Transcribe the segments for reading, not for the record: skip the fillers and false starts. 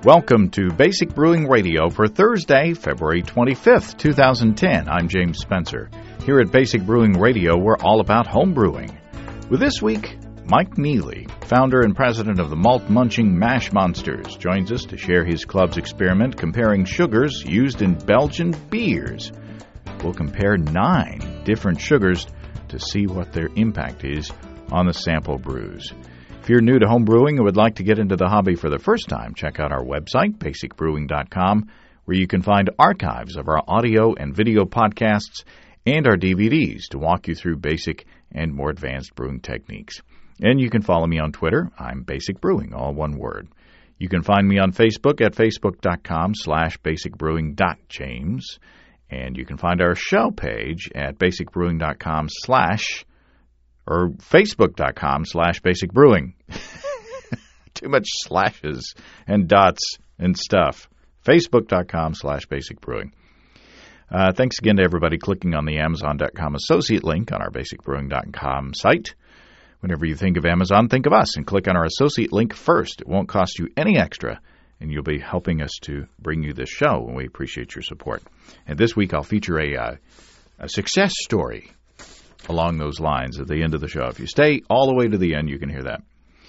Welcome to Basic Brewing Radio for Thursday, February 25th, 2010. I'm James Spencer. Here at Basic Brewing Radio, we're all about home brewing. With this week, Mike Neely, founder and president of the Malt Munching Mash Monsters, joins us to share his club's experiment comparing sugars used in Belgian beers. We'll compare 9 different sugars to see what their impact is on the sample brews. If you're new to home brewing and would like to get into the hobby for the first time, check out our website, basicbrewing.com, where you can find archives of our audio and video podcasts and our DVDs to walk you through basic and more advanced brewing techniques. And you can follow me on Twitter. I'm Basic Brewing, all one word. You can find me on Facebook at facebook.com/basicbrewing.james. And you can find our show page at basicbrewing.com/ or facebook.com/basicbrewing. Too much slashes and dots and stuff. facebook.com/basicbrewing. Thanks again to everybody clicking on the Amazon.com associate link on our basicbrewing.com site. Whenever you think of Amazon, think of us and click on our associate link first. It won't cost you any extra, and you'll be helping us to bring you this show, and we appreciate your support. And this week I'll feature a success story along those lines at the end of the show. If you stay all the way to the end, you can hear that.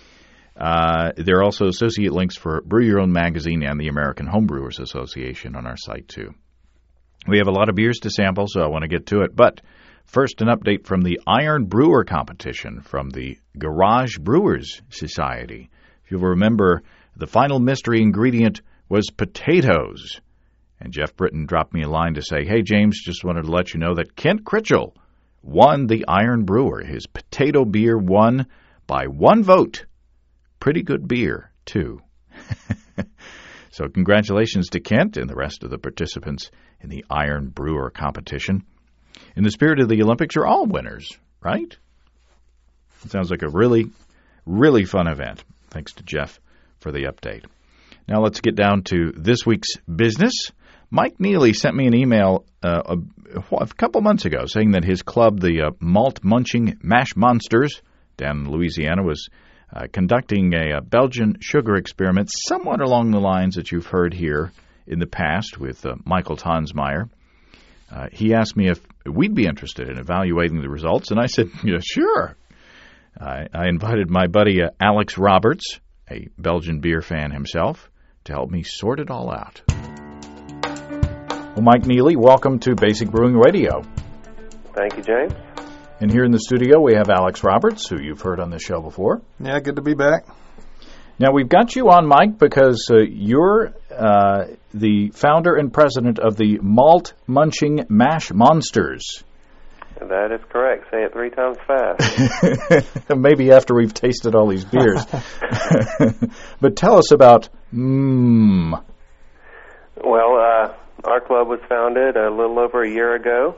There are also associate links for Brew Your Own Magazine and the American Homebrewers Association on our site, too. We have a lot of beers to sample, so I want to get to it. But first, an update from the Iron Brewer competition from the Garage Brewers Society. If you'll remember, the final mystery ingredient was potatoes. And Jeff Britton dropped me a line to say, hey, James, just wanted to let you know that Kent Critchell won the Iron Brewer. His potato beer won by 1 vote. Pretty good beer, too. So congratulations to Kent and the rest of the participants in the Iron Brewer competition. In the spirit of the Olympics, you're all winners, right? It sounds like a really, really fun event. Thanks to Jeff for the update. Now let's get down to this week's business. Mike Neely sent me an email a couple months ago saying that his club, the Malt Munching Mash Monsters down in Louisiana, was conducting a Belgian sugar experiment somewhat along the lines that you've heard here in the past with Michael Tonsmeyer. He asked me if we'd be interested in evaluating the results, and I said, yeah, sure. I invited my buddy Alex Roberts, a Belgian beer fan himself, to help me sort it all out. Well, Mike Neely, welcome to Basic Brewing Radio. Thank you, James. And here in the studio, we have Alex Roberts, who you've heard on this show before. Yeah, good to be back. Now, we've got you on, Mike, because you're the founder and president of the Malt Munching Mash Monsters. That is correct. Say it 3 times fast. Maybe after we've tasted all these beers. But tell us about Well, our club was founded a little over a year ago.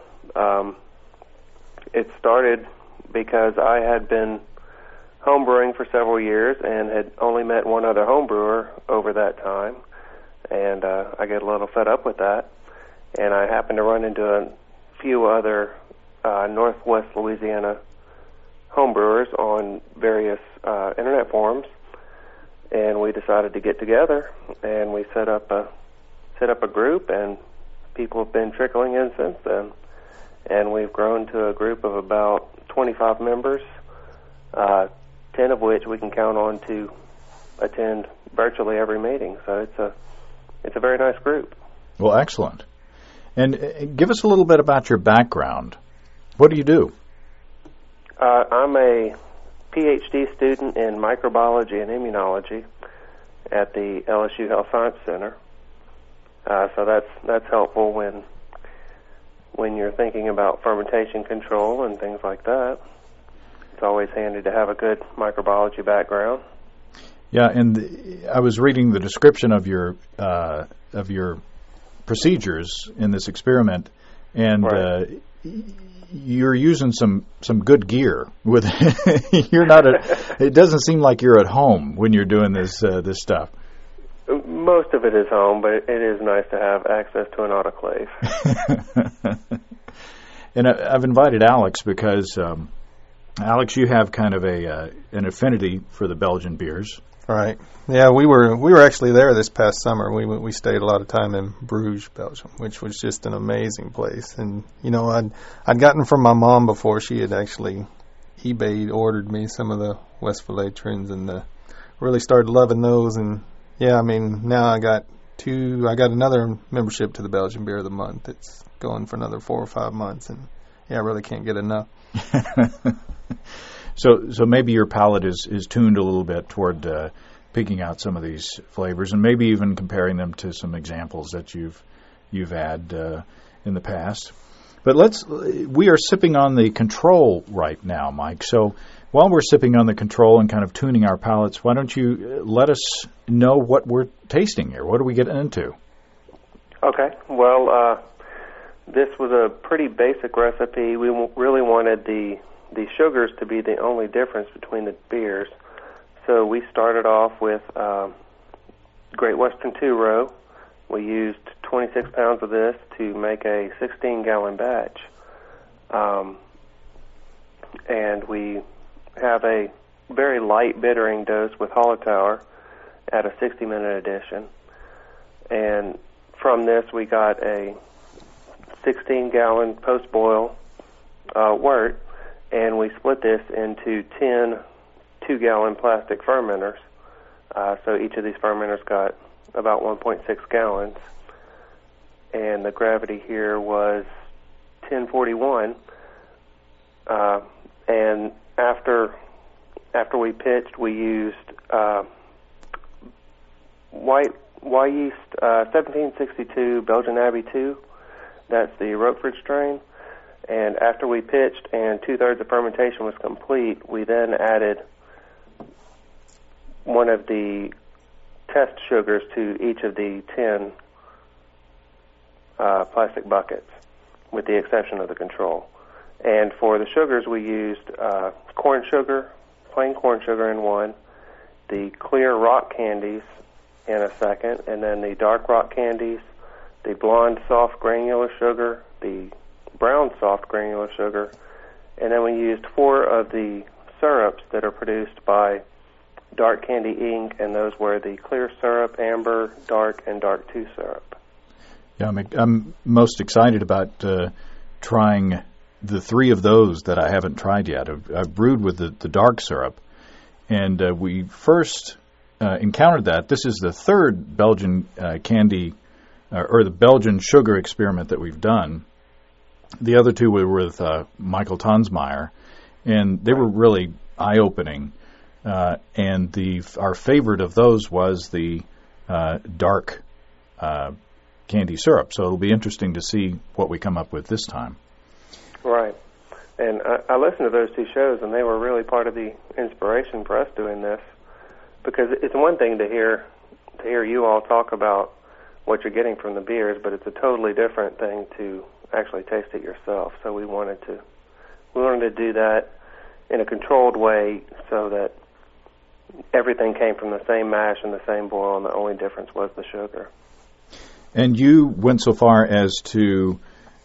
It started because I had been homebrewing for several years and had only met one other homebrewer over that time. And I get a little fed up with that. And I happened to run into a few other Northwest Louisiana homebrewers on various internet forums, and we decided to get together, and we set up a group, and people have been trickling in since then, and we've grown to a group of about 25 members, 10 of which we can count on to attend virtually every meeting. So it's a very nice group. Well, excellent. And give us a little bit about your background. What do you do? I'm a PhD student in microbiology and immunology at the LSU Health Science Center. So that's helpful when you're thinking about fermentation control and things like that. It's always handy to have a good microbiology background. Yeah, and I was reading the description of your procedures in this experiment, and right. You're using some good gear. With you're not it doesn't seem like you're at home when you're doing this stuff. Most of it is home, but it is nice to have access to an autoclave. And I've invited Alex because Alex, you have kind of an affinity for the Belgian beers. Right. Yeah, we were actually there this past summer. We stayed a lot of time in Bruges, Belgium, which was just an amazing place. And I'd gotten from my mom before. She had actually eBay ordered me some of the Westvlettrins and really started loving those. And yeah, I mean, now I got another membership to the Belgian Beer of the Month. It's going for another 4 or 5 months, and yeah, I really can't get enough. So maybe your palate is tuned a little bit toward picking out some of these flavors, and maybe even comparing them to some examples that you've had in the past. But we are sipping on the Control right now, Mike. So while we're sipping on the Control and kind of tuning our palates, why don't you let us know what we're tasting here? What are we getting into? Okay. Well, this was a pretty basic recipe. We really wanted the sugars to be the only difference between the beers. So we started off with Great Western Two-Row. We used 26 pounds of this to make a 16-gallon batch. And we have a very light bittering dose with Hallertauer at a 60-minute addition. And from this, we got a 16-gallon post-boil wort, and we split this into 10 2-gallon plastic fermenters. So each of these fermenters got about 1.6 gallons. And the gravity here was 1041. And after we pitched, we used white yeast 1762 Belgian Abbey 2. That's the Roquefort strain. And after we pitched and 2/3 of fermentation was complete, we then added one of the test sugars to each of the 10 plastic buckets, with the exception of the Control. And for the sugars, we used corn sugar, plain corn sugar in one, the clear rock candies in a second, and then the dark rock candies, the blonde soft granular sugar, the brown soft granular sugar, and then we used 4 of the syrups that are produced by Dark Candy Inc., and those were the clear syrup, amber, dark, and dark 2 syrup. Yeah, I'm most excited about trying the 3 of those that I haven't tried yet. I've brewed with the dark syrup, and we first encountered that. This is the 3rd Belgian candy or the Belgian sugar experiment that we've done. The other 2 were with Michael Tonsmeyer, and they were really eye-opening. And our favorite of those was the dark candy syrup. So it'll be interesting to see what we come up with this time. Right. And I listened to those 2 shows, and they were really part of the inspiration for us doing this, because it's one thing to hear you all talk about what you're getting from the beers, but it's a totally different thing to actually taste it yourself. So we wanted to do that in a controlled way so that everything came from the same mash and the same boil, and the only difference was the sugar. And you went so far as to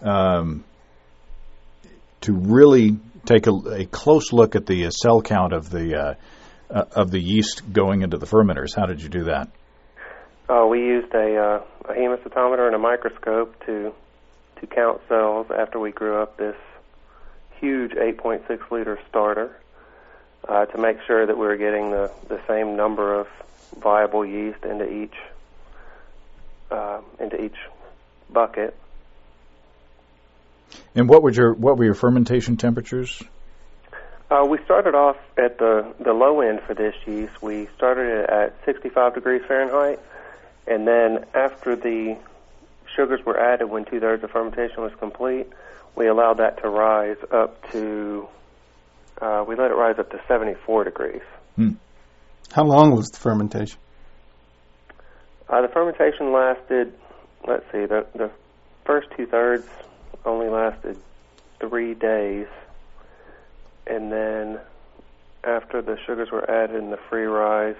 really take a close look at the cell count of the yeast going into the fermenters. How did you do that? We used a hemocytometer and a microscope to count cells after we grew up this huge 8.6-liter starter to make sure that we were getting the same number of viable yeast into each bucket. And what were your fermentation temperatures? We started off at the low end for this yeast. We started it at 65 degrees Fahrenheit, and then after the sugars were added when 2/3 of fermentation was complete, we allowed that to rise up to, we let it rise up to 74 degrees. How long was the fermentation? The fermentation lasted, let's see, the first 2/3 only lasted 3 days, and then after the sugars were added in the free rise,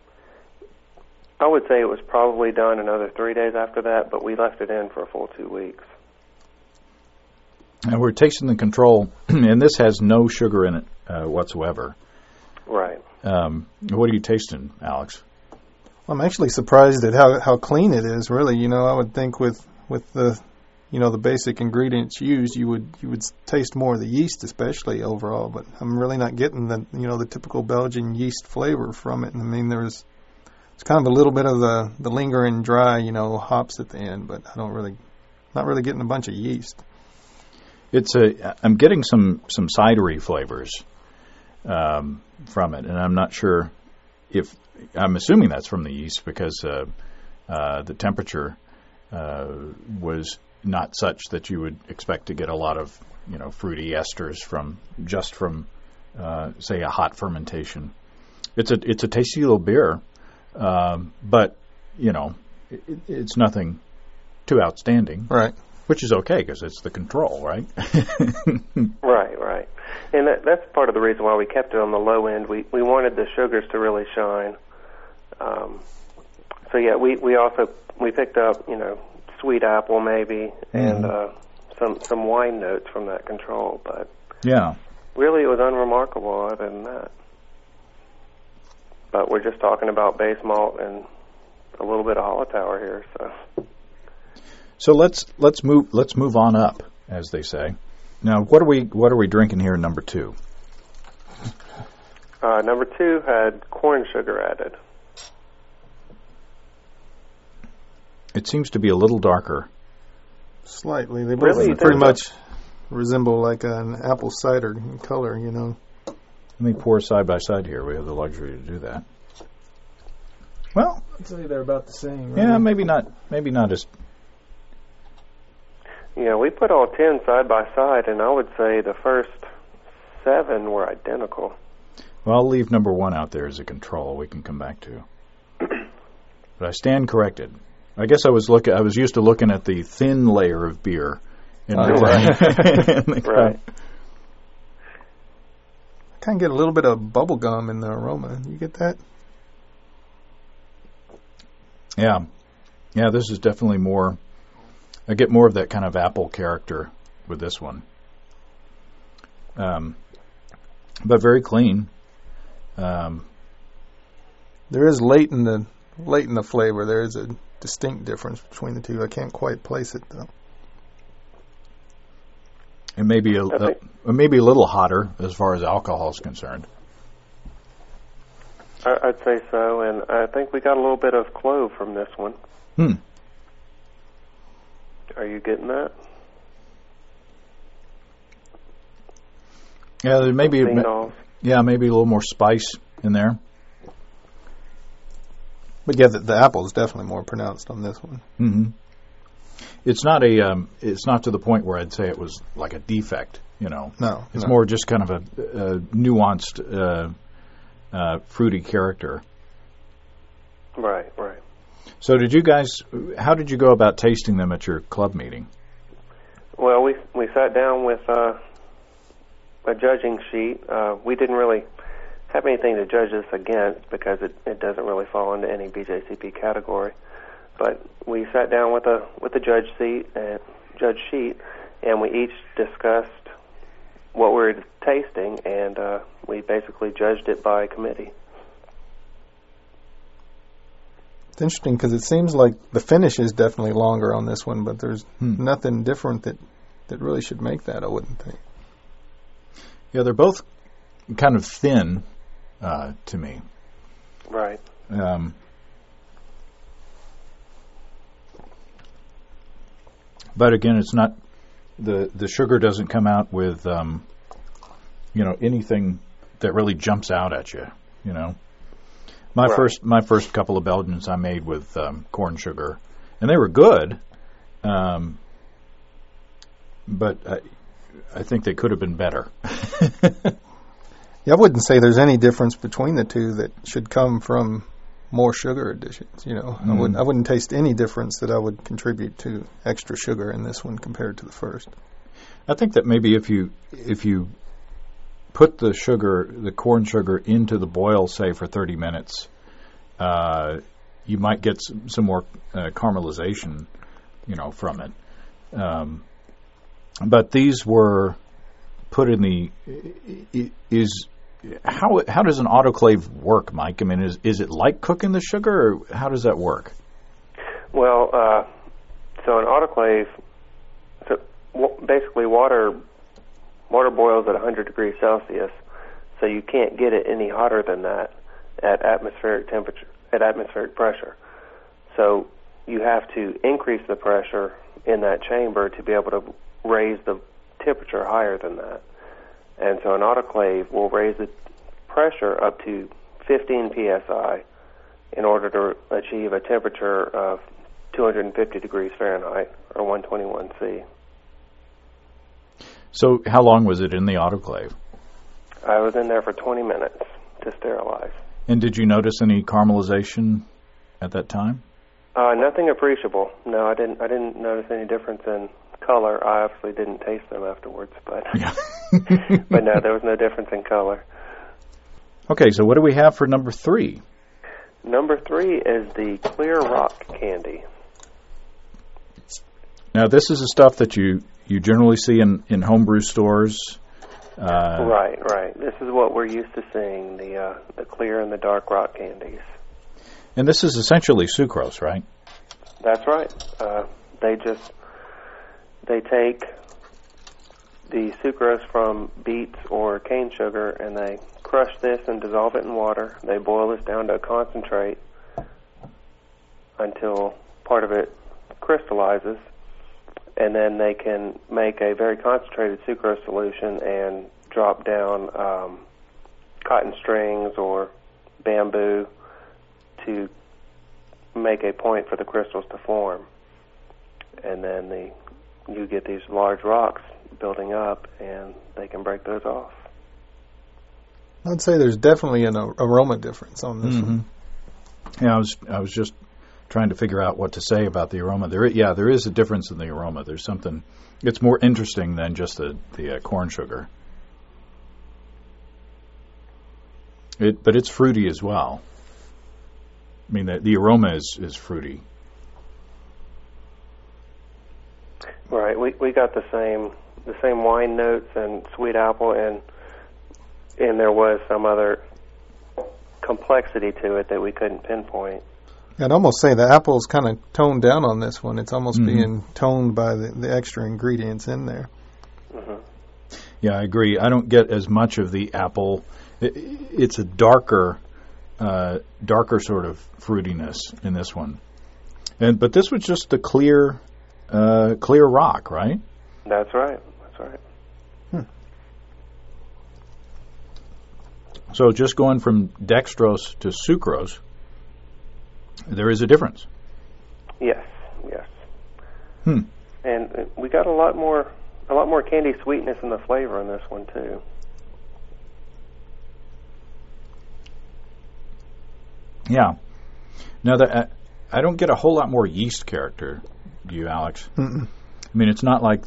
I would say it was probably done another 3 days after that, but we left it in for a full 2 weeks. And we're tasting the Control, and this has no sugar in it whatsoever. Right. What are you tasting, Alex? I'm actually surprised at how clean it is. Really, I would think with the the basic ingredients used, you would taste more of the yeast, especially overall. But I'm really not getting the typical Belgian yeast flavor from it. I mean, it's kind of a little bit of the lingering dry hops at the end, but not really getting a bunch of yeast. I'm getting some cidery flavors from it, and I'm not sure if I'm assuming that's from the yeast because the temperature was not such that you would expect to get a lot of fruity esters from say a hot fermentation. It's a tasty little beer, but it's nothing too outstanding, right? Which is okay because it's the control, right? Right. And that's part of the reason why we kept it on the low end. We wanted the sugars to really shine. So yeah, we picked up sweet apple maybe and some wine notes from that control, but yeah, really it was unremarkable other than that. But we're just talking about base malt and a little bit of Hallertauer here, so. So let's move on up, as they say. Now, what are we drinking here? Number 2. Number 2 had corn sugar added. It seems to be a little darker. Slightly. They both pretty much resemble like an apple cider in color, Let me pour side by side here. We have the luxury to do that. Well, I'd say they're about the same. Right? Yeah, maybe not as. We put all 10 side by side, and I would say the first 7 were identical. Well, I'll leave number 1 out there as a control we can come back to. But I stand corrected. I guess I was used to looking at the thin layer of beer. Right. I kind of get a little bit of bubble gum in the aroma. You get that? Yeah. Yeah, this is definitely more. I get more of that kind of apple character with this one. But very clean. There is late in the flavor. There is a distinct difference between the two. I can't quite place it though. It may be maybe a little hotter as far as alcohol is concerned. I'd say so, and I think we got a little bit of clove from this one. Are you getting that? Yeah, there may be maybe a little more spice in there. But yeah, the apple is definitely more pronounced on this one. Mm-hmm. It's not to the point where I'd say it was like a defect. No, it's more just kind of a nuanced, fruity character. Right. So how did you go about tasting them at your club meeting? Well, we sat down with a judging sheet. We didn't really have anything to judge this against because it doesn't really fall into any BJCP category. But we sat down with a judge sheet, and we each discussed what we were tasting, and we basically judged it by committee. It's interesting because it seems like the finish is definitely longer on this one, but there's nothing different that really should make that, I wouldn't think. Yeah, they're both kind of thin to me. Right. But again, it's not the sugar doesn't come out with anything that really jumps out at you. My first couple of Belgians I made with corn sugar, and they were good, but I think they could have been better. Yeah, I wouldn't say there's any difference between the two that should come from more sugar additions. I wouldn't taste any difference that I would contribute to extra sugar in this one compared to the first. I think that maybe if you put the corn sugar into the boil, say for 30 minutes, you might get some more caramelization, from it. But these were put in the is how does an autoclave work, Mike? I mean, is it like cooking the sugar, or how does that work? Well, so an autoclave, basically water boils at 100 degrees Celsius, so you can't get it any hotter than that at atmospheric temperature, at atmospheric pressure. So you have to increase the pressure in that chamber to be able to raise the temperature higher than that. And so an autoclave will raise the pressure up to 15 psi in order to achieve a temperature of 250 degrees Fahrenheit or 121 C. So how long was it in the autoclave? I was in there for 20 minutes to sterilize. And did you notice any caramelization at that time? Nothing appreciable. No, I didn't notice any difference in color. I obviously didn't taste them afterwards, but yeah. but no, there was no difference in color. Okay, so what do we have for number 3? Number 3 is the clear rock candy. Now, this is the stuff that you generally see in homebrew stores. Right. This is what we're used to seeing, the clear and the dark rock candies. And this is essentially sucrose, right? That's right. They take the sucrose from beets or cane sugar, and they crush this and dissolve it in water. They boil this down to a concentrate until part of it crystallizes, and then they can make a very concentrated sucrose solution and drop down cotton strings or bamboo to make a point for the crystals to form. And then you get these large rocks building up, and they can break those off. I'd say there's definitely an aroma difference on this one. Yeah, I was just trying to figure out what to say about the aroma. There is a difference in the aroma. There's something. It's more interesting than just the corn sugar. But it's fruity as well. I mean, the aroma is fruity. Right. We got the same wine notes and sweet apple, and there was some other complexity to it that we couldn't pinpoint. I'd almost say the apple's kind of toned down on this one. It's almost being toned by the extra ingredients in there. Mm-hmm. Yeah, I agree. I don't get as much of the apple. It's a darker sort of fruitiness in this one. But this was just the clear rock, right? That's right. So just going from dextrose to sucrose, there is a difference. Yes. And we got a lot more candy sweetness in the flavor in this one too. Yeah. Now I don't get a whole lot more yeast character. Do you, Alex? Mm-mm. I mean, it's not like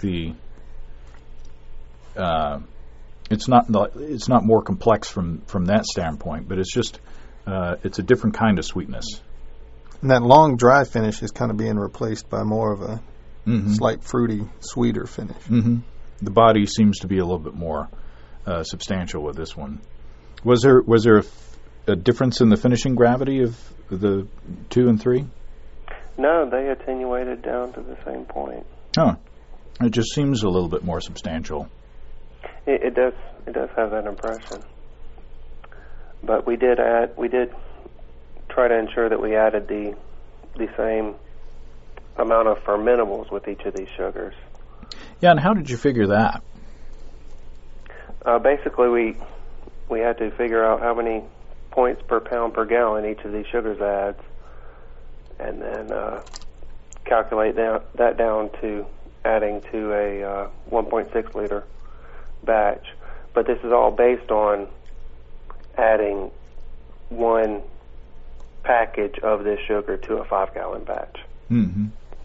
it's not more complex from that standpoint, but it's just it's a different kind of sweetness. And that long dry finish is kind of being replaced by more of a slight fruity, sweeter finish. Mm-hmm. The body seems to be a little bit more substantial with this one. Was there a difference in the finishing gravity of the 2 and 3? No, they attenuated down to the same point. Oh, it just seems a little bit more substantial. It does have that impression. But we did try to ensure that we added the same amount of fermentables with each of these sugars. Yeah, and how did you figure that? Basically, we had to figure out how many points per pound per gallon each of these sugars adds, and then calculate that down to adding to a 1.6 liter batch. But this is all based on adding one package of this sugar to a 5-gallon batch. Mm-hmm.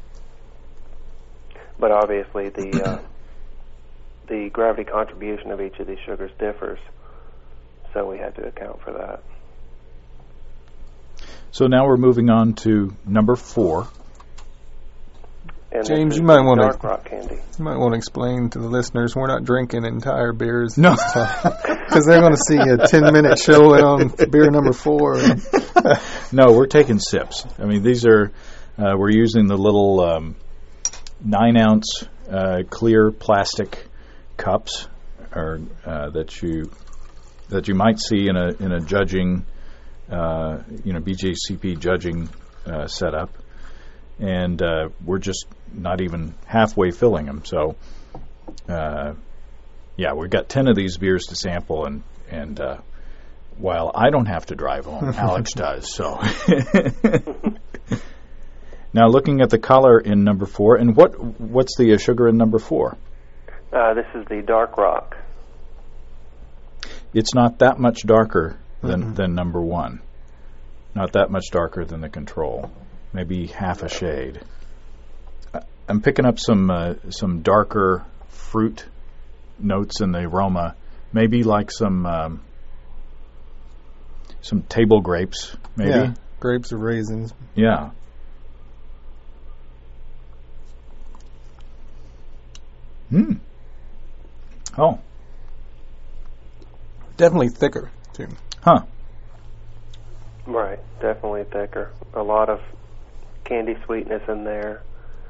But obviously the gravity contribution of each of these sugars differs, so we had to account for that. So now we're moving on to number 4. and James, you might want Dark Rock candy. You might want to explain to the listeners we're not drinking entire beers. No, because they're going to see a 10-minute show on beer number 4. No, we're taking sips. I mean, these are we're using the little 9-ounce clear plastic cups, or that you might see in a judging, BJCP judging setup, and we're just not even halfway filling them. So, we've got 10 of these beers to sample, and while I don't have to drive home, Alex does. So, now looking at the color in number 4, and what's the sugar in number 4? This is the Dark Rock. It's not that much darker than number 1. Not that much darker than the Control. Maybe half a shade. I'm picking up some darker fruit notes in the aroma. Maybe like some table grapes, maybe. Yeah, grapes or raisins. Yeah. Oh. Definitely thicker, too. Huh. Right, definitely thicker. A lot of candy sweetness in there.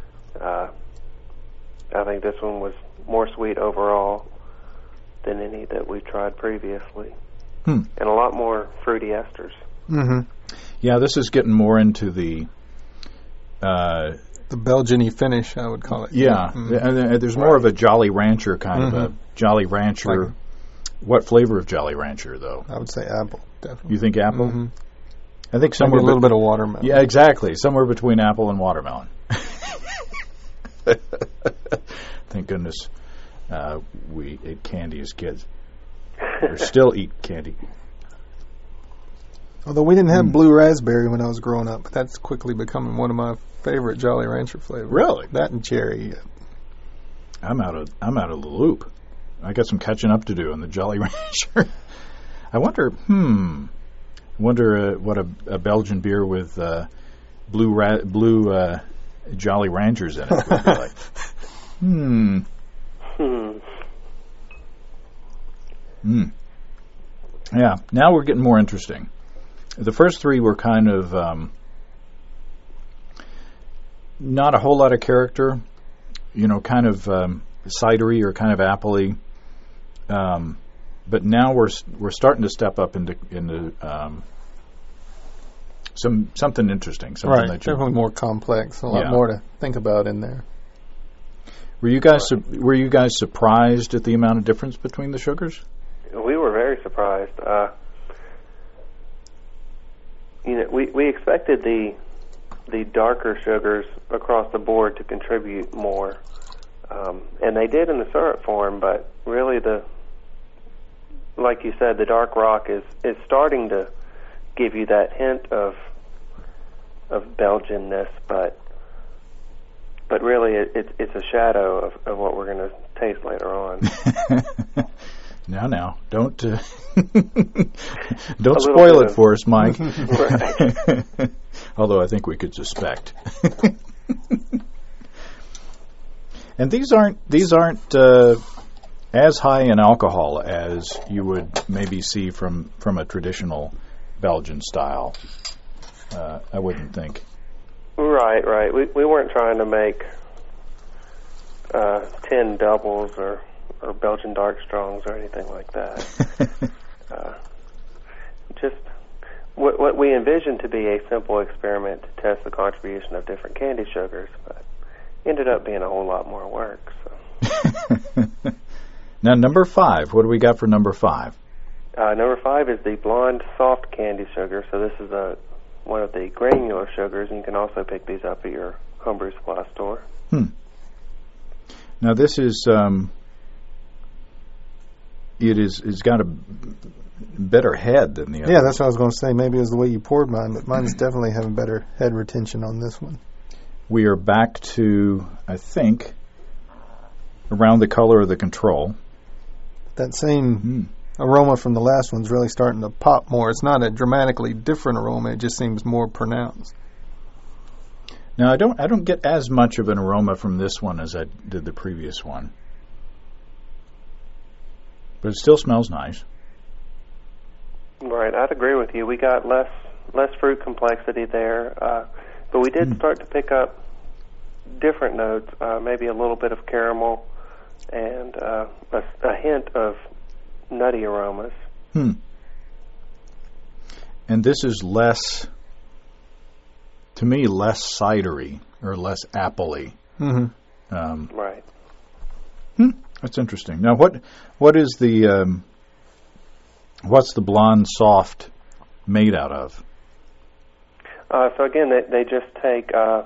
I think this one was more sweet overall than any that we've tried previously. And a lot more fruity esters. Mm-hmm. Yeah, this is getting more into the Belgian-y finish, I would call it. Yeah, and there's more of a Jolly Rancher kind of a Jolly Rancher. Like, what flavor of Jolly Rancher, though? I would say apple, definitely. You think apple? Mm-hmm. I think somewhere maybe a little bit of watermelon. Yeah, exactly. Somewhere between apple and watermelon. Thank goodness we ate candy as kids. Or still eat candy. Although we didn't have blue raspberry when I was growing up, but that's quickly becoming one of my favorite Jolly Rancher flavors. Really? That and cherry. I'm out of the loop. I got some catching up to do on the Jolly Rancher. I wonder what a Belgian beer with blue Jolly Ranchers in it would be like. Yeah, now we're getting more interesting. The first 3 were kind of not a whole lot of character, kind of cidery or kind of apple-y. But now we're starting to step up into something interesting. Something right, that definitely more complex. A lot more to think about in there. Were you guys surprised at the amount of difference between the sugars? We were very surprised. We expected the darker sugars across the board to contribute more, and they did in the syrup form. But really, like you said, the Dark Rock is starting to give you that hint of Belgianness, but really it's a shadow of what we're going to taste later on. Now, don't spoil it for us, Mike. Right. Although I think we could suspect. And these aren't as high in alcohol as you would maybe see from a traditional Belgian style. I wouldn't think. Right. We weren't trying to make 10 doubles or Belgian dark strongs or anything like that. Just what we envisioned to be a simple experiment to test the contribution of different candy sugars, but ended up being a whole lot more work. So. Now, number 5. What do we got for number 5? Number 5 is the blonde soft candy sugar. So this is one of the granular sugars, and you can also pick these up at your homebrew supply store. Now, this is it's got a better head than the other. Yeah, that's what I was going to say. Maybe it was the way you poured mine, but mine's definitely having better head retention on this one. We are back to, I think, around the color of the Control. That same aroma from the last one's really starting to pop more. It's not a dramatically different aroma. It just seems more pronounced. Now, I don't get as much of an aroma from this one as I did the previous one. But it still smells nice. Right, I'd agree with you. We got less fruit complexity there, but we did start to pick up different notes, maybe a little bit of caramel and a hint of nutty aromas. And this is less, to me, less cidery or less apple-y. Right. That's interesting. Now, what is the what's the blonde soft made out of? So again, they just take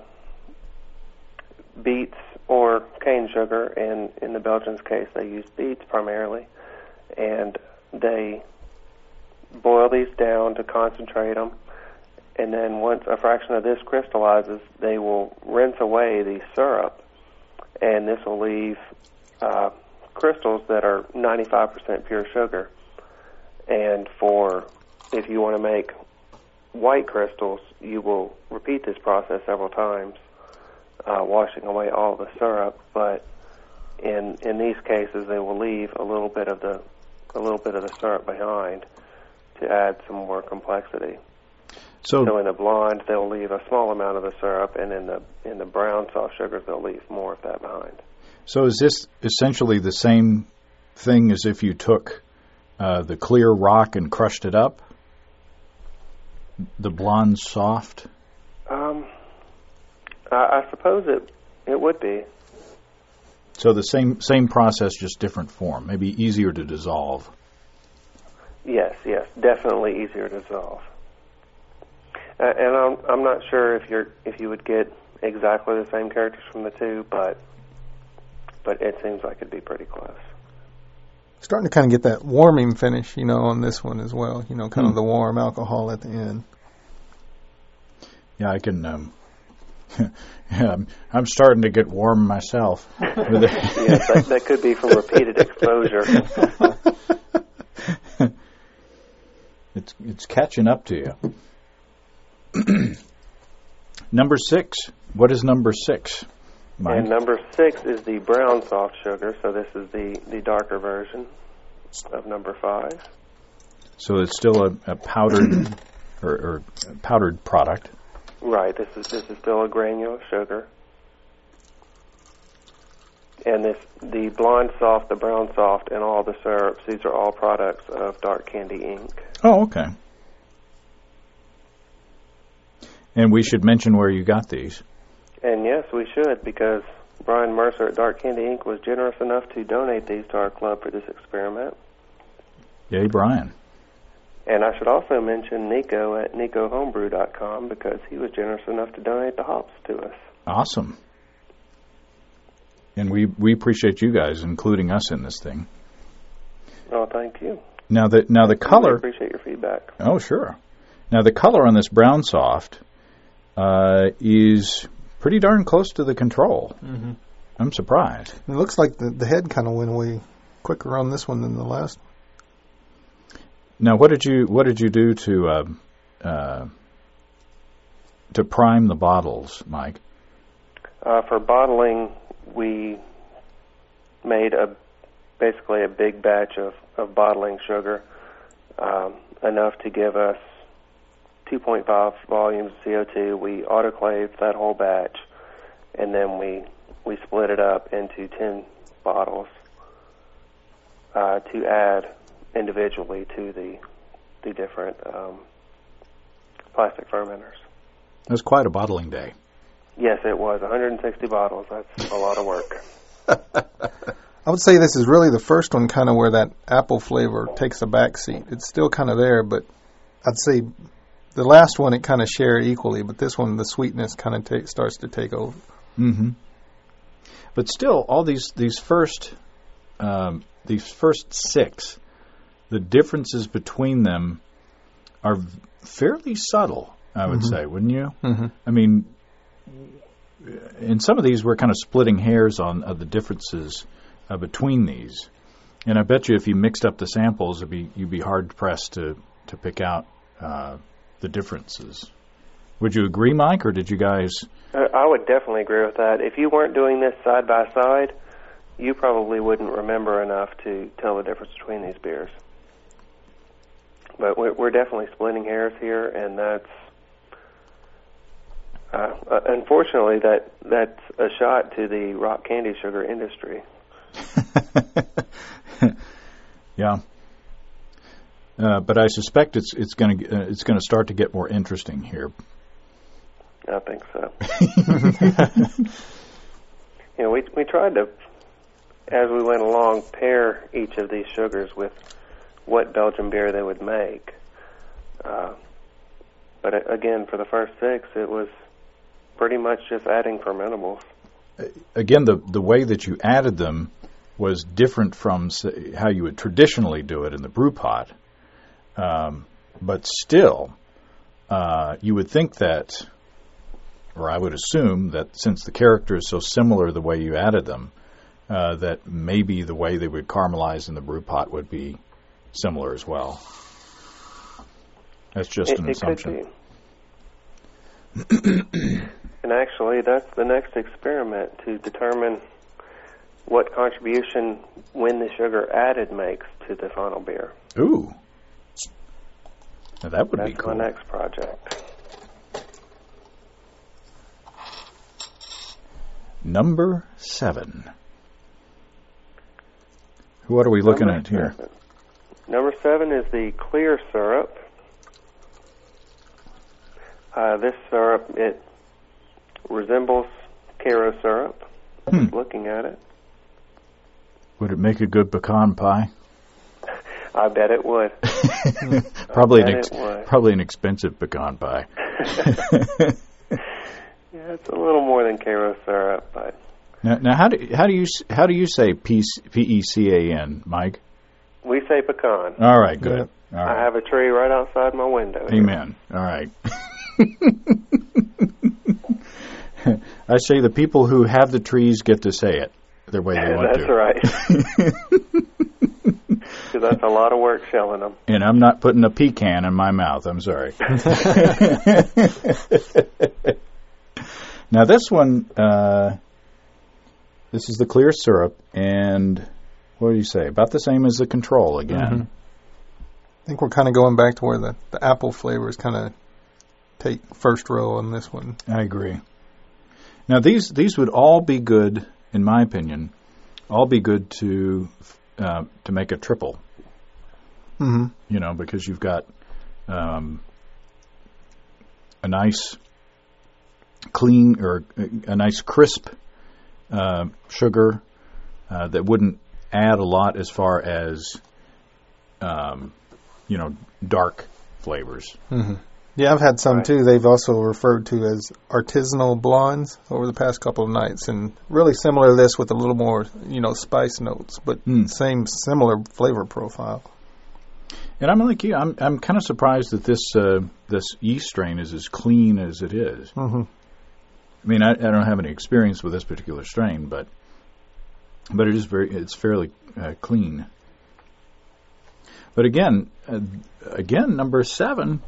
beets or cane sugar, and in the Belgians' case, they use beets primarily, and they boil these down to concentrate them, and then once a fraction of this crystallizes, they will rinse away the syrup, and this will leave crystals that are 95% pure sugar. And if you want to make white crystals, you will repeat this process several times, washing away all the syrup. But in these cases, they will leave a little bit of the syrup behind to add some more complexity. So in the blonde, they'll leave a small amount of the syrup, and in the brown soft sugars, they'll leave more of that behind. So is this essentially the same thing as if you took the clear rock and crushed it up? The blonde soft? I suppose it would be. So the same process, just different form, maybe easier to dissolve. Yes, definitely easier to dissolve. And I'm not sure if you would get exactly the same characters from the two, but it seems like it'd be pretty close. Starting to kind of get that warming finish, on this one as well. Kind of the warm alcohol at the end. Yeah, I can. I'm starting to get warm myself. Yes, that could be from repeated exposure. It's catching up to you. Number 6. What is number 6? Mike? And number 6 is the brown soft sugar, so this is the darker version of number 5. So it's still a powdered or powdered product. Right. This is still a granular sugar. And the blonde soft, the brown soft, and all the syrups, these are all products of Dark Candy Inc. Oh, okay. And we should mention where you got these. And yes, we should, because Brian Mercer at Dark Candy Inc. was generous enough to donate these to our club for this experiment. Yay, Brian. And I should also mention Nico at NicoHomebrew.com, because he was generous enough to donate the hops to us. Awesome. And we appreciate you guys including us in this thing. Oh, thank you. Now the color. I appreciate your feedback. Oh, sure. Now the color on this brown soft is pretty darn close to the control. Mm-hmm. I'm surprised. It looks like the head kind of went away quicker on this one than the last. Now, what did you do to prime the bottles, Mike? For bottling, we made basically a big batch of bottling sugar, enough to give us 2.5 volumes of CO2. We autoclaved that whole batch, and then we split it up into 10 bottles to add individually to the different plastic fermenters. It was quite a bottling day. Yes, it was. 160 bottles. That's a lot of work. I would say this is really the first one kind of where that apple flavor takes a back seat. It's still kind of there, but I'd say the last one it kind of shared equally, but this one the sweetness kind of starts to take over. Mm-hmm. But still, all these first 6, the differences between them are fairly subtle, I would say, wouldn't you? Mm-hmm. I mean, in some of these, we're kind of splitting hairs on the differences between these. And I bet you if you mixed up the samples, you'd be hard-pressed to pick out the differences. Would you agree, Mike, or did you guys... I would definitely agree with that. If you weren't doing this side by side, you probably wouldn't remember enough to tell the difference between these beers. But we're definitely splitting hairs here, and that's... unfortunately, that's a shot to the rock candy sugar industry. Yeah. But I suspect it's going to start to get more interesting here. I think so. We tried to, as we went along, pair each of these sugars with what Belgian beer they would make. But again, for the first 6, it was pretty much just adding fermentables. Again, the way that you added them was different from how you would traditionally do it in the brew pot. But still, you would think that, or I would assume that since the character is so similar the way you added them, that maybe the way they would caramelize in the brew pot would be similar as well. That's just an assumption. Could be. And actually, that's the next experiment to determine what contribution when the sugar added makes to the final beer. Ooh. Now that would be cool. That's my next project. Number 7. What are we looking at here? Number 7 is the clear syrup. This syrup, it resembles Karo syrup. Just looking at it. Would it make a good pecan pie? I bet it would. Probably an expensive pecan pie. Yeah, it's a little more than Karo syrup, but now how do you say PECAN, Mike? We say pecan. All right, good. Yeah. All right. I have a tree right outside my window. Amen. All right. I say the people who have the trees get to say it the way they want That's to. right. Because that's a lot of work shelling them. And I'm not putting a pecan in my mouth. I'm sorry. Now this one, this is the clear syrup, and what do you say? About the same as the control again. Mm-hmm. I think we're kind of going back to where the apple flavors kind of take first row on this one. I agree. Now these would all be good, in my opinion, all be good to make a triple. Mm-hmm. You know, because you've got a nice clean or a nice crisp sugar that wouldn't add a lot as far as dark flavors. Mm-hmm. Yeah, I've had some too. They've also referred to as artisanal blondes over the past couple of nights, and really similar to this with a little more, spice notes, but same similar flavor profile. And I'm like you. I'm kind of surprised that this yeast strain is as clean as it is. Mm-hmm. I mean, I don't have any experience with this particular strain, but it's fairly clean. But again, number 7.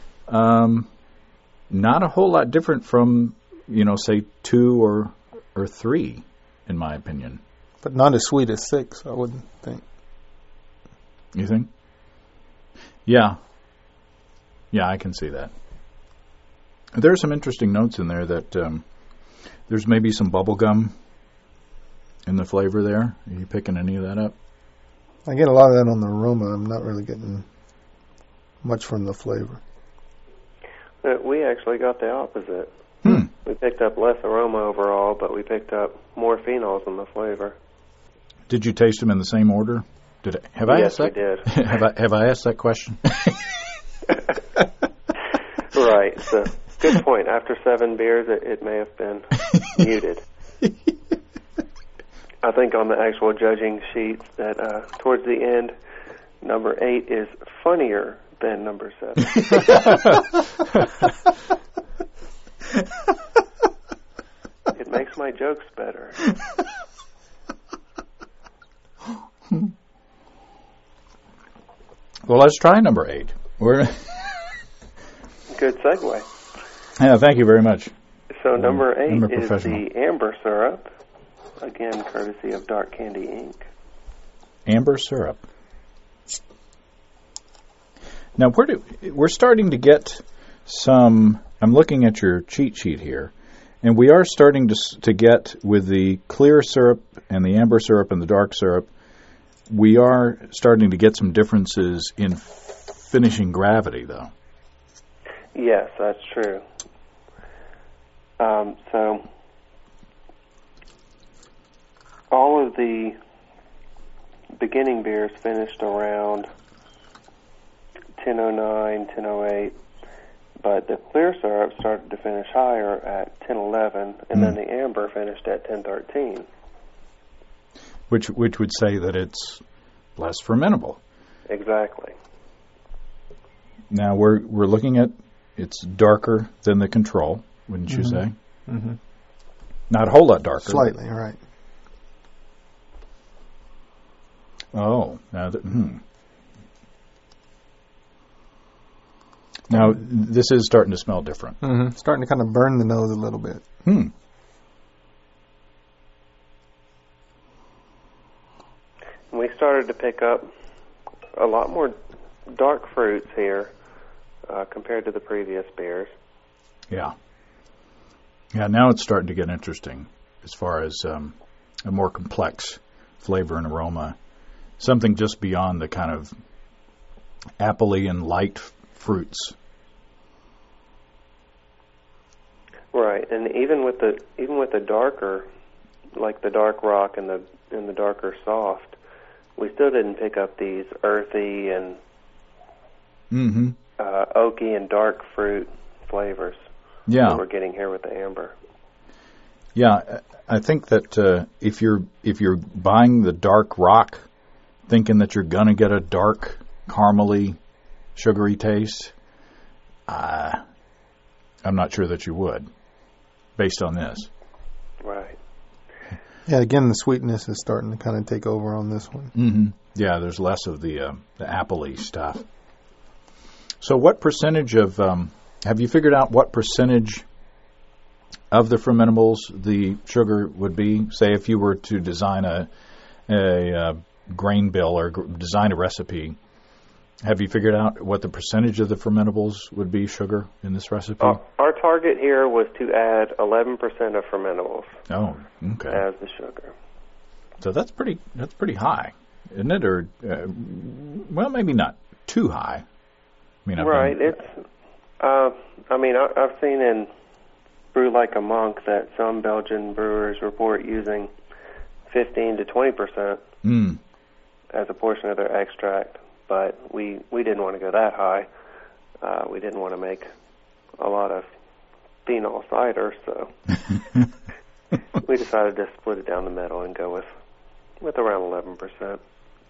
Not a whole lot different from, say 2 or 3, in my opinion. But not as sweet as 6, I wouldn't think. You think? Yeah. Yeah, I can see that. There are some interesting notes in there that there's maybe some bubble gum in the flavor there. Are you picking any of that up? I get a lot of that on the aroma. I'm not really getting much from the flavor. We actually got the opposite. We picked up less aroma overall, but we picked up more phenols in the flavor. Did you taste them in the same order? Yes, we did. Have I asked that question? Right. So, good point. After 7 beers, it may have been muted. I think on the actual judging sheets that towards the end, number 8 is funnier than number 7. It makes my jokes better. Well, let's try number 8. Good segue. Yeah, thank you very much. So number 8 I'm a is professional. the Amber Syrup, again courtesy of Dark Candy Inc. Amber syrup. Now, we're starting to get some. I'm looking at your cheat sheet here, and we are starting to get with the clear syrup and the amber syrup and the dark syrup. We are starting to get some differences in finishing gravity, though. Yes, that's true. So all of the beginning beers finished around 10:09, 10:08, but the clear syrup started to finish higher at 10:11, and then the amber finished at 10:13. Which would say that it's less fermentable. Exactly. Now we're looking at it's darker than the control, wouldn't you say? Mm-hmm. Not a whole lot darker. Slightly, right. Oh, now now this is starting to smell different. Mm-hmm. Starting to kind of burn the nose a little bit. We started to pick up a lot more dark fruits here compared to the previous beers. Yeah. Yeah, now it's starting to get interesting as far as a more complex flavor and aroma. Something just beyond the kind of apple-y and light fruits. Right, and even with the darker, like the dark rock and the darker soft, we still didn't pick up these earthy and oaky and dark fruit flavors. Yeah, that we're getting here with the amber. Yeah, I think that if you're buying the dark rock, thinking that you're gonna get a dark, caramely, sugary taste, I'm not sure that you would, based on this. Right. Yeah, again, the sweetness is starting to kind of take over on this one. Mm-hmm. Yeah, there's less of the apple-y stuff. So what percentage of, have you figured out what percentage of the fermentables the sugar would be? Say if you were to design a grain bill or design a recipe, have you figured out what the percentage of the fermentables would be sugar in this recipe? Our target here was to add 11% of fermentables. Oh, okay. As the sugar. So that's pretty high, isn't it? Or well, maybe not too high. I mean, I've seen in Brew Like a Monk that some Belgian brewers report using 15 to 20% as a portion of their extract, but we didn't want to go that high. We didn't want to make a lot of phenol cider, so we decided to split it down the middle and go with around 11%.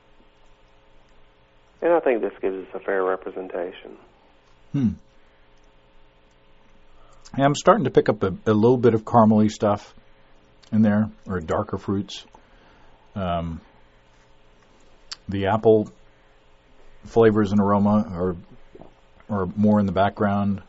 And I think this gives us a fair representation. Yeah, I'm starting to pick up a little bit of caramely stuff in there, or darker fruits. The apple flavors and aroma are more in the background.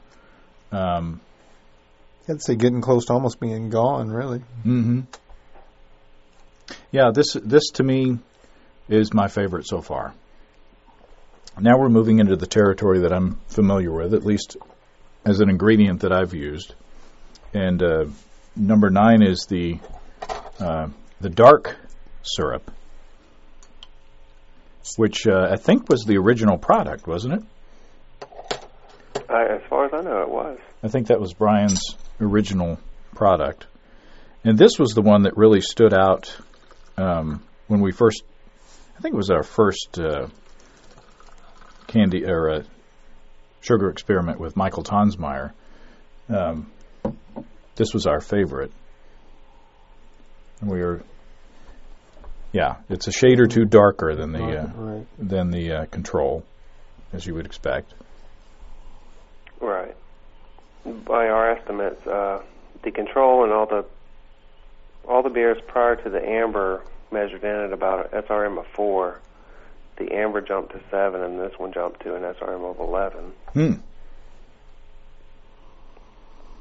I'd say getting close to almost being gone, really. Mm-hmm. Yeah, this to me is my favorite so far. Now we're moving into the territory that I'm familiar with, at least as an ingredient that I've used. And number 9 is the dark syrup, which I think was the original product, wasn't it? As far as I know, it was. I think that was Brian's original product. And this was the one that really stood out when we first, I think it was our first candy or sugar experiment with Michael Tonsmeyer. This was our favorite. And we were, it's a shade or two darker than the control, as you would expect. Right. By our estimates, the control and all the beers prior to the amber measured in at about an SRM of 4. The amber jumped to 7, and this one jumped to an SRM of 11.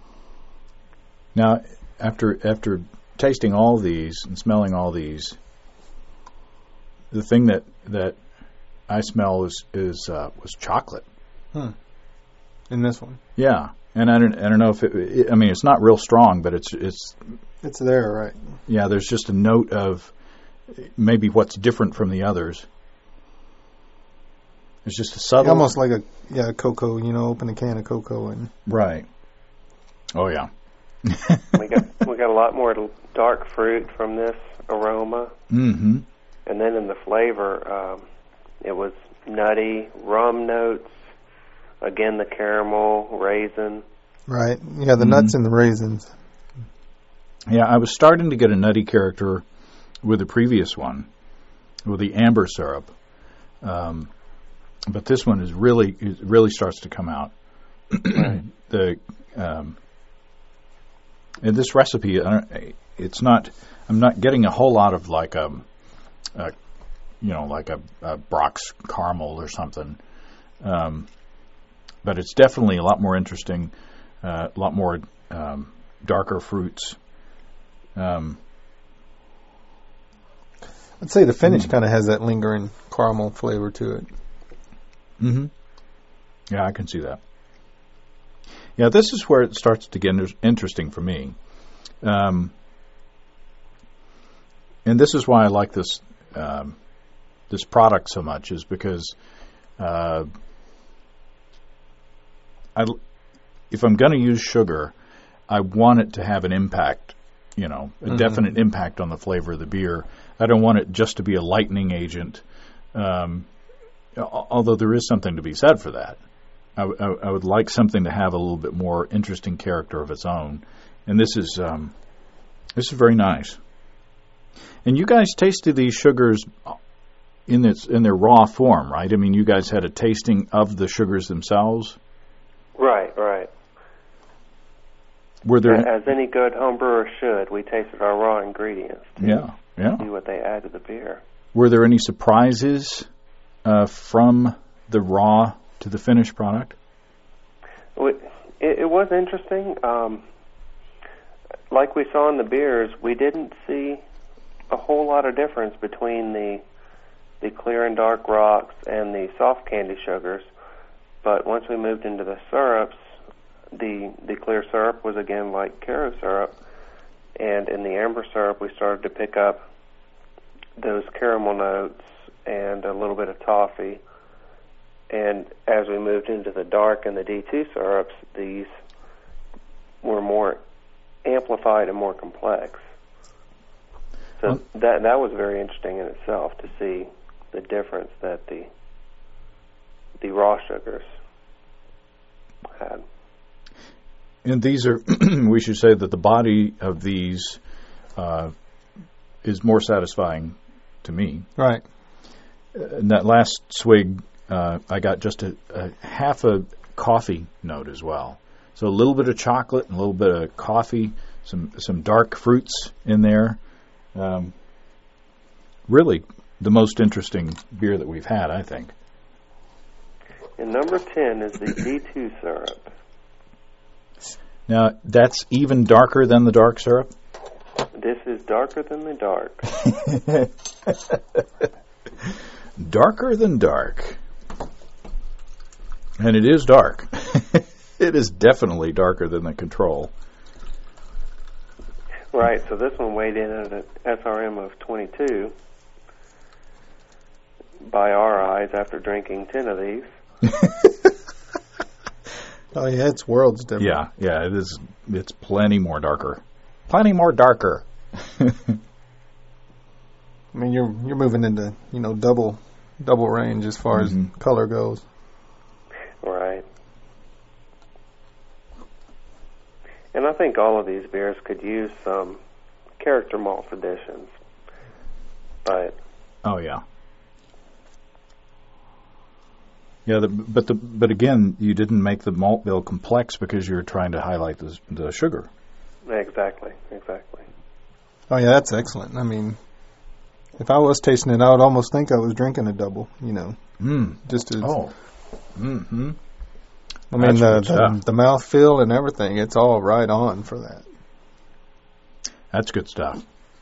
Now, after tasting all these and smelling all these, the thing that I smell was chocolate. In this one. Yeah, and I don't know if I mean, it's not real strong, but it's there, right? Yeah, there's just a note of maybe what's different from the others. It's just a subtle, almost like a cocoa. Open a can of cocoa and right. Oh yeah. we got a lot more dark fruit from this aroma. Mm-hmm. And then in the flavor, it was nutty, rum notes. Again, the caramel, raisin. Right. Yeah, the nuts and the raisins. Yeah, I was starting to get a nutty character with the previous one, with the amber syrup. But this one really starts to come out. Right. In this recipe, it's not. I'm not getting a whole lot of like a Brock's caramel or something. But it's definitely a lot more interesting, a lot more darker fruits. I'd say the finish kind of has that lingering caramel flavor to it. Mm-hmm. Yeah, I can see that. Yeah, this is where it starts to get interesting for me. And this is why I like this this product so much, is because if I'm going to use sugar, I want it to have an impact, a definite impact on the flavor of the beer. I don't want it just to be a lightening agent, although there is something to be said for that. I would like something to have a little bit more interesting character of its own, and this is very nice. And you guys tasted these sugars in their raw form, right? I mean, you guys had a tasting of the sugars themselves. Right. Were there, as any good home brewer should, we tasted our raw ingredients to see what they add to the beer. Were there any surprises from the raw to the finished product? It was interesting. Like we saw in the beers, we didn't see a whole lot of difference between the clear and dark rocks and the soft candy sugars. But once we moved into the syrups, the clear syrup was again like Karo syrup, and in the amber syrup we started to pick up those caramel notes and a little bit of toffee. And as we moved into the dark and the D2 syrups, these were more amplified and more complex. So that was very interesting in itself, to see the difference that the raw sugars had. And these are, we should say that the body of these is more satisfying to me. Right. In that last swig, I got just a half a coffee note as well. So a little bit of chocolate and a little bit of coffee, some dark fruits in there. Really the most interesting beer that we've had, I think. And number 10 is the D2 syrup. Now, that's even darker than the dark syrup? This is darker than the dark. Darker than dark. And it is dark. It is definitely darker than the Control. Right, so this one weighed in at an SRM of 22 by our eyes after drinking 10 of these. Oh, yeah, it's worlds different. Yeah, it is. It's plenty more darker. Plenty more darker. I mean, you're moving into, double range as far as color goes. Right. And I think all of these beers could use some character malt additions. But oh yeah. Yeah, but again, you didn't make the malt bill complex because you were trying to highlight the sugar. Exactly. Oh yeah, that's excellent. I mean, if I was tasting it, I would almost think I was drinking a double. Just as. Oh. Mm-hmm. I mean, the mouthfeel and everything, it's all right on for that. That's good stuff.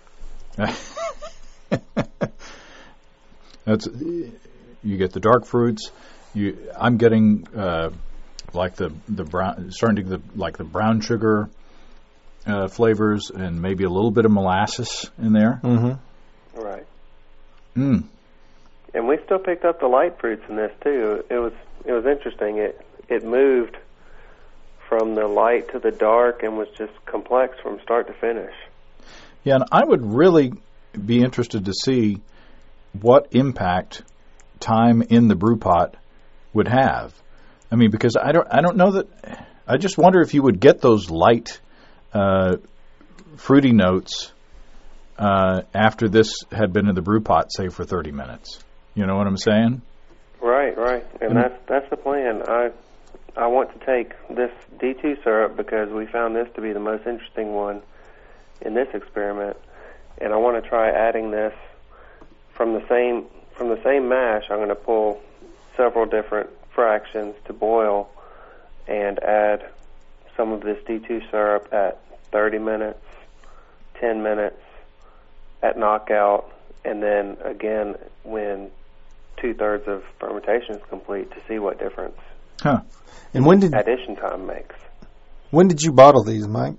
That's you get the dark fruits. I'm getting like the brown, starting to get like the brown sugar flavors, and maybe a little bit of molasses in there. Mm-hmm. Right. Mm. And we still picked up the light fruits in this too. It was interesting. It moved from the light to the dark and was just complex from start to finish. Yeah, and I would really be interested to see what impact time in the brew pot would have. I mean, because I don't know that. I just wonder if you would get those light, fruity notes after this had been in the brew pot, say, for 30 minutes. You know what I'm saying? Right, and that's the plan. I want to take this D2 syrup because we found this to be the most interesting one in this experiment, and I want to try adding this from the same mash. I'm going to pull several different fractions to boil and add some of this D2 syrup at 30 minutes, 10 minutes, at knockout, and then again when 2/3 of fermentation is complete to see what difference And when did addition time makes. When did you bottle these, Mike?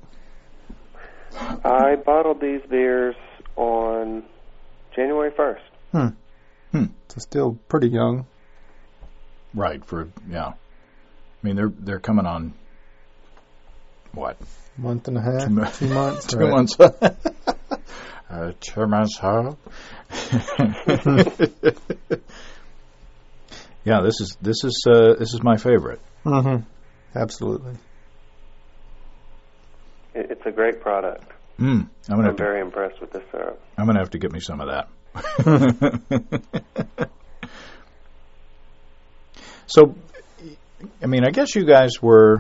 I bottled these beers on January 1st. So still pretty young. Right. I mean, they're coming on what? Month and a half, 2 months. 2 months. 2 months, huh? Yeah, this is my favorite. Mm-hmm. Absolutely. It's a great product. I'm very impressed with this syrup. I'm going to have to get me some of that. So, I mean, I guess you guys were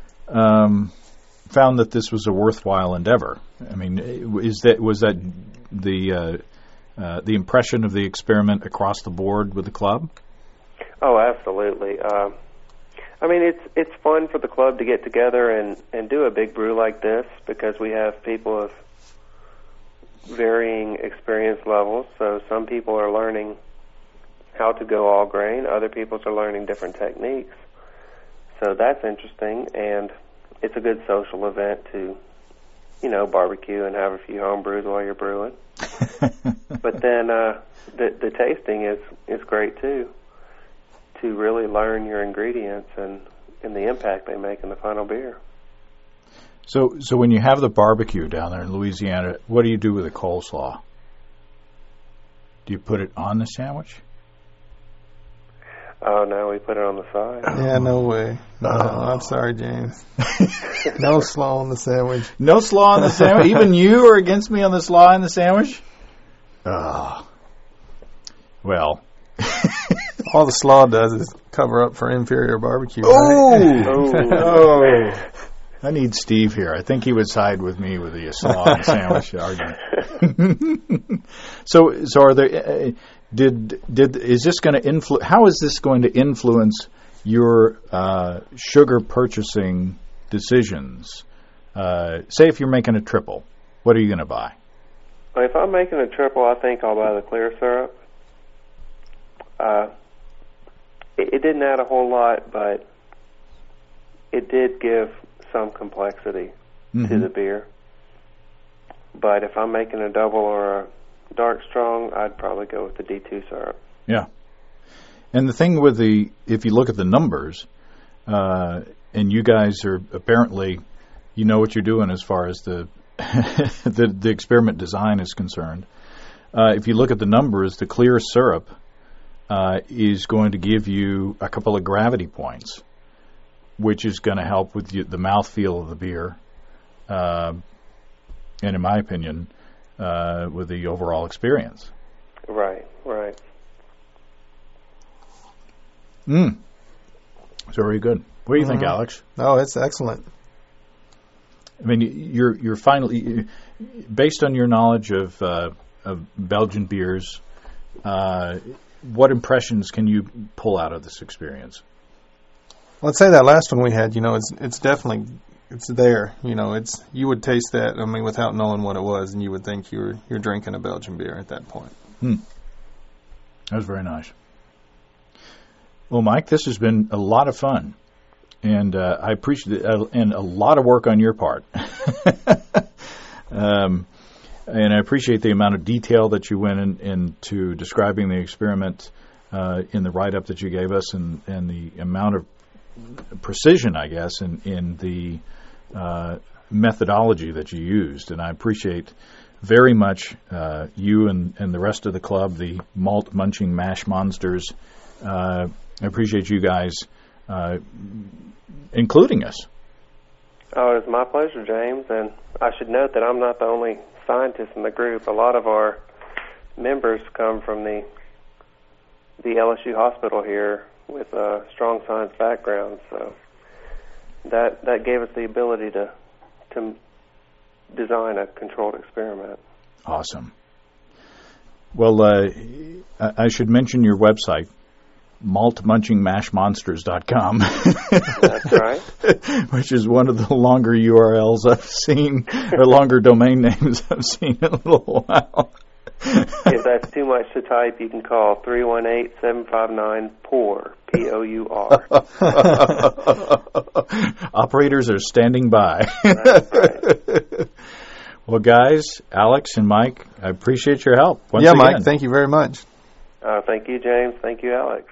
found that this was a worthwhile endeavor. I mean, was that the impression of the experiment across the board with the club? Oh, absolutely. I mean, it's fun for the club to get together and do a big brew like this because we have people of varying experience levels. So some people are learning how to go all grain. Other people are learning different techniques. So that's interesting, and it's a good social event to, barbecue and have a few home brews while you're brewing. But then the tasting is great too, to really learn your ingredients and the impact they make in the final beer. So when you have the barbecue down there in Louisiana, what do you do with the coleslaw? Do you put it on the sandwich? Oh, no, we put it on the side. Yeah, no way. No, I'm sorry, James. No slaw on the sandwich. No slaw on the sandwich? Even you are against me on the slaw in the sandwich? Well. All the slaw does is cover up for inferior barbecue. Oh. I need Steve here. I think he would side with me with the slaw and sandwich argument. So are there? Is this going to influence? How is this going to influence your sugar purchasing decisions? Say if you're making a triple, what are you going to buy? If I'm making a triple, I think I'll buy the clear syrup. It didn't add a whole lot, but it did give some complexity to the beer. But if I'm making a double or a dark strong, I'd probably go with the D2 syrup. Yeah. And the thing with if you look at the numbers, and you guys are apparently, you know what you're doing as far as the the experiment design is concerned. If you look at the numbers, the clear syrup is going to give you a couple of gravity points, which is going to help with the mouthfeel of the beer, and in my opinion, with the overall experience. Right. It's very good. What do you think, Alex? Oh, it's excellent. I mean, you're finally, based on your knowledge of Belgian beers, what impressions can you pull out of this experience? Well, I'd say that last one we had, it's definitely it's there. It's you would taste that. I mean, without knowing what it was, and you would think you're drinking a Belgian beer at that point. That was very nice. Well, Mike, this has been a lot of fun, and I appreciate it, and a lot of work on your part. And I appreciate the amount of detail that you went into describing the experiment in the write-up that you gave us, and the amount of precision, I guess, in the methodology that you used. And I appreciate very much you and the rest of the club, the Malt Munching Mash Monsters. I appreciate you guys including us. Oh, it's my pleasure, James. And I should note that I'm not the only scientist in the group. A lot of our members come from the LSU hospital here with strong science backgrounds. So that gave us the ability to design a controlled experiment. Awesome. Well, I should mention your website, maltmunchingmashmonsters.com. That's right. Which is one of the longer URLs I've seen, or longer domain names I've seen in a little while. If that's too much to type, you can call 318-759-POUR, P-O-U-R. Operators are standing by. That's right. Well, guys, Alex and Mike, I appreciate your help. Once again. Mike, thank you very much. Thank you, James. Thank you, Alex.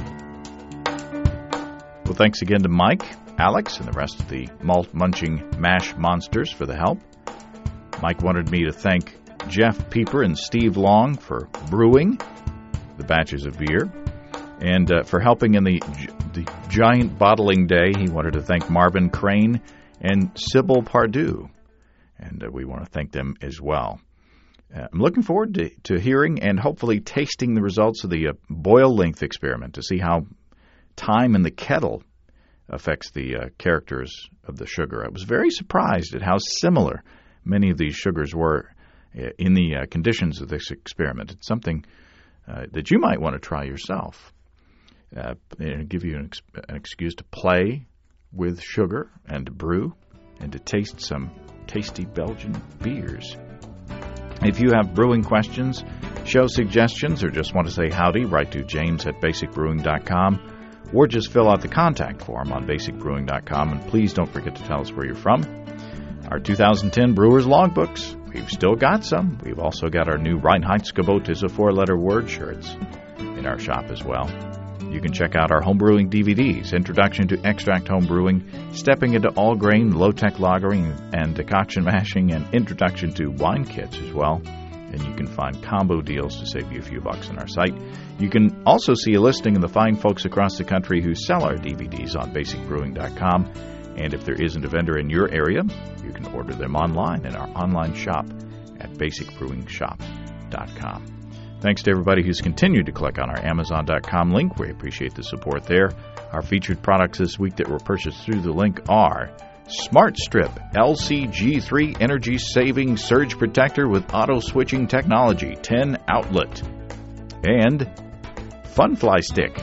Well, thanks again to Mike, Alex, and the rest of the Malt Munching Mash Monsters for the help. Mike wanted me to thank Jeff Pieper and Steve Long for brewing the batches of beer, and for helping in the giant bottling day. He wanted to thank Marvin Crane and Sybil Pardue, and we want to thank them as well. I'm looking forward to hearing and hopefully tasting the results of the boil length experiment to see how time in the kettle affects the characters of the sugar. I was very surprised at how similar many of these sugars were in the conditions of this experiment. It's something that you might want to try yourself. It'll give you an excuse to play with sugar and to brew and to taste some tasty Belgian beers. If you have brewing questions, show suggestions, or just want to say howdy, write to james@basicbrewing.com, or just fill out the contact form on basicbrewing.com, and please don't forget to tell us where you're from. Our 2010 Brewers Logbooks, we've still got some. We've also got our new Reinheitsgebot is a 4-letter word shirts in our shop as well. You can check out our homebrewing DVDs, Introduction to Extract Homebrewing, Stepping into All-Grain, Low-Tech Lagering, and Decoction Mashing, and Introduction to Wine Kits as well. And you can find combo deals to save you a few bucks on our site. You can also see a listing of the fine folks across the country who sell our DVDs on basicbrewing.com. And if there isn't a vendor in your area, you can order them online in our online shop at basicbrewingshop.com. Thanks to everybody who's continued to click on our Amazon.com link. We appreciate the support there. Our featured products this week that were purchased through the link are Smart Strip LCG3 Energy Saving Surge Protector with Auto Switching Technology, 10 outlet, and Fun Fly Stick.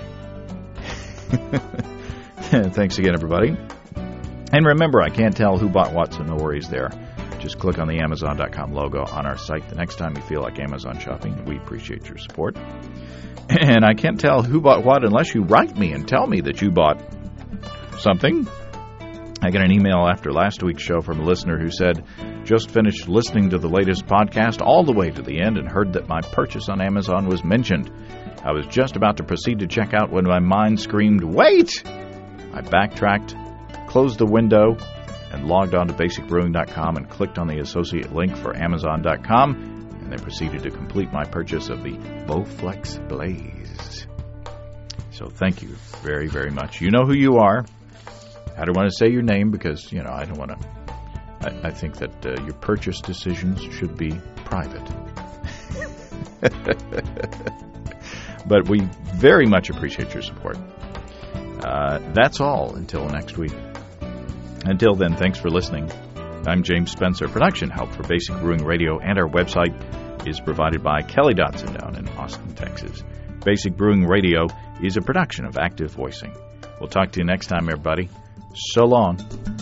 Thanks again, everybody. And remember, I can't tell who bought what, so no worries there. Just click on the Amazon.com logo on our site the next time you feel like Amazon shopping. We appreciate your support. And I can't tell who bought what unless you write me and tell me that you bought something. I got an email after last week's show from a listener who said, just finished listening to the latest podcast all the way to the end and heard that my purchase on Amazon was mentioned. I was just about to proceed to check out when my mind screamed, wait! I backtracked, closed the window, and logged on to basicbrewing.com and clicked on the associate link for Amazon.com, and then proceeded to complete my purchase of the Bowflex Blaze. So thank you very, very much. You know who you are. I don't want to say your name because, I don't want to. I think that your purchase decisions should be private. But we very much appreciate your support. That's all until next week. Until then, thanks for listening. I'm James Spencer. Production help for Basic Brewing Radio and our website is provided by Kelly Dotson down in Austin, Texas. Basic Brewing Radio is a production of Active Voicing. We'll talk to you next time, everybody. So long.